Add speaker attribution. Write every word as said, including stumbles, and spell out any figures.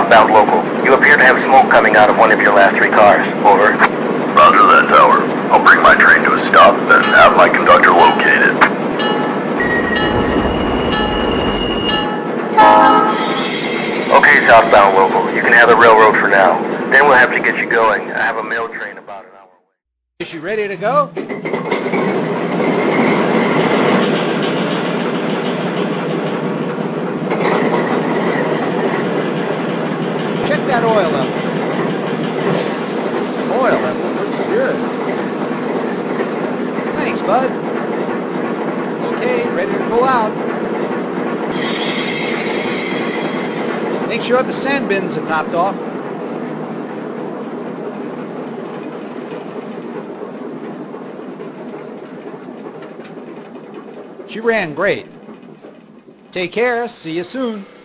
Speaker 1: southbound local. You appear to have smoke coming out of one of your last three cars. Over.
Speaker 2: Roger that, Tower. I'll bring my train to a stop and have my conductor located.
Speaker 1: Okay, southbound local. You can have the railroad for now. Then we'll have to get you going. I have a mail train about an hour away.
Speaker 3: Is she ready to go? Check that oil level. Oil level looks good. Thanks, bud. Okay, ready to pull out. Make sure the sand bins are topped off. She ran great. Take care. See you soon.